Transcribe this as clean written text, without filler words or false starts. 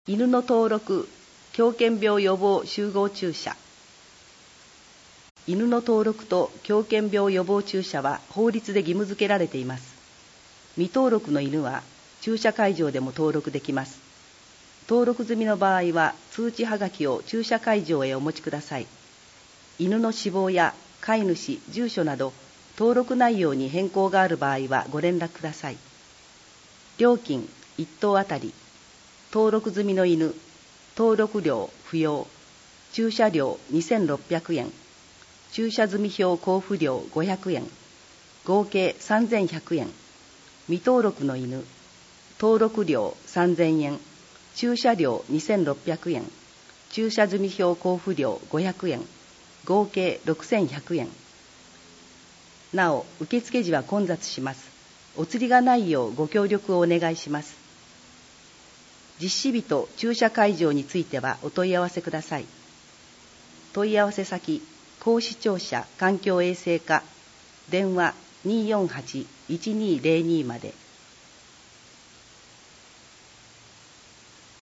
犬の登録、狂犬病予防集合注射。犬の登録と狂犬病予防注射は法律で義務付けられています。未登録の犬は注射会場でも登録できます。登録済みの場合は通知はがきを注射会場へお持ちください。犬の死亡や飼い主、住所など登録内容に変更がある場合はご連絡ください。料金1頭あたり、登録済みの犬、登録料不要、注射料2600円、注射済み票交付料500円、合計3100円。未登録の犬、登録料3000円、注射料2600円、注射済み票交付料500円、合計6100円。なお、受付時は混雑します。お釣りがないようご協力をお願いします。実施日と注射会場についてはお問い合わせください。問い合わせ先、甲子庁舎環境衛生課、電話248-1202まで。